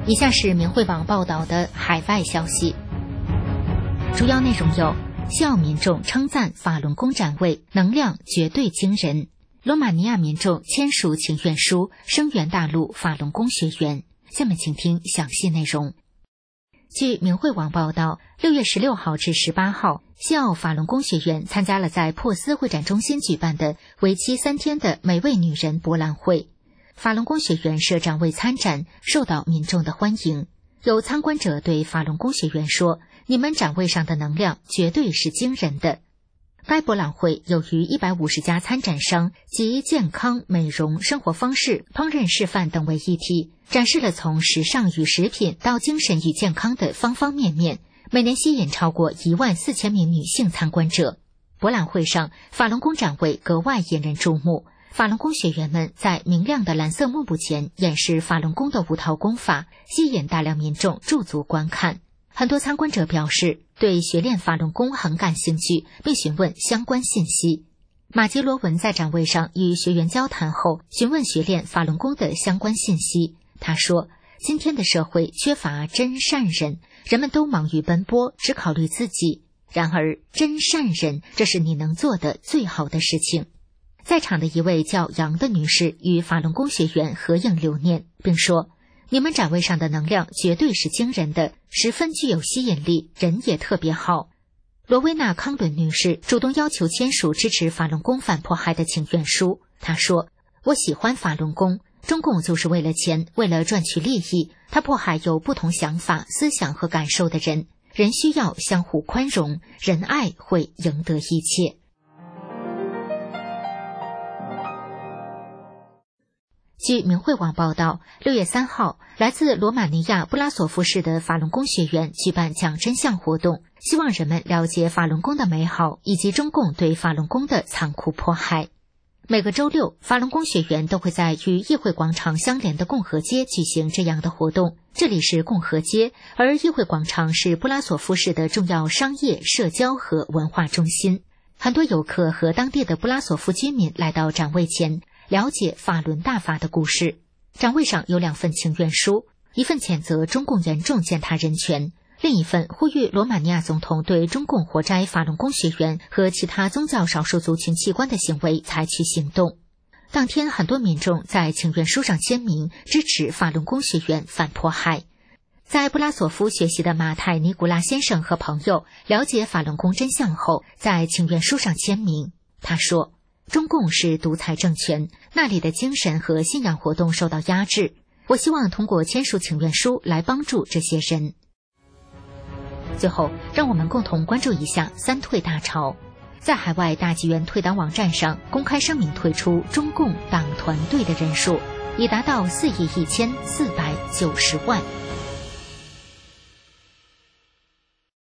以下是明慧网报道的海外消息，主要内容有：西澳民众称赞法轮功展位能量绝对惊人；罗马尼亚民众签署请愿书声援大陆法轮功学员。下面请听详细内容。据明慧网报道，6月16号至18号，西澳法轮功学员参加了在珀斯会展中心举办的为期3天的每位女人博览会。法轮功学员设展位参展，受到民众的欢迎。有参观者对法轮功学员说：“你们展位上的能量绝对是惊人的。”该博览会有逾150家参展商及健康、美容、生活方式、烹饪示范等为一体，展示了从时尚与食品到精神与健康的方方面面，每年吸引超过14000名女性参观者。博览会上，法轮功展位格外引人注目。法轮功学员们在明亮的蓝色幕布前演示法轮功的5套功法，吸引大量民众驻足观看。很多参观者表示对学练法轮功很感兴趣，并询问相关信息。马吉罗文在展位上与学员交谈后，询问学练法轮功的相关信息。他说：“今天的社会缺乏真善人，人们都忙于奔波，只考虑自己。然而，真善人，这是你能做的最好的事情。”在场的一位叫杨的女士与法轮功学员合影留念，并说：“你们展位上的能量绝对是惊人的，十分具有吸引力，人也特别好。”罗威娜·康伦女士主动要求签署支持法轮功反迫害的请愿书。她说：“我喜欢法轮功，中共就是为了钱，为了赚取利益，他迫害有不同想法、思想和感受的人。人需要相互宽容，仁爱会赢得一切。”据明慧网报道，6月3号，来自罗马尼亚布拉索夫市的法轮功学员举办讲真相活动，希望人们了解法轮功的美好以及中共对法轮功的残酷迫害。每个周六，法轮功学员都会在与议会广场相连的共和街举行这样的活动。这里是共和街，而议会广场是布拉索夫市的重要商业、社交和文化中心。很多游客和当地的布拉索夫居民来到展位前，了解法轮大法的故事。展位上有2份请愿书，一份谴责中共严重践踏人权，另一份呼吁罗马尼亚总统对中共活摘法轮功学员和其他宗教少数族群器官的行为采取行动。当天，很多民众在请愿书上签名，支持法轮功学员反迫害。在布拉索夫学习的马泰尼古拉先生和朋友了解法轮功真相后，在请愿书上签名。他说：“中共是独裁政权，那里的精神和信仰活动受到压制。我希望通过签署请愿书来帮助这些人。”最后，让我们共同关注一下3退大潮。在海外大纪元退党网站上公开声明退出中共党团队的人数已达到41490万。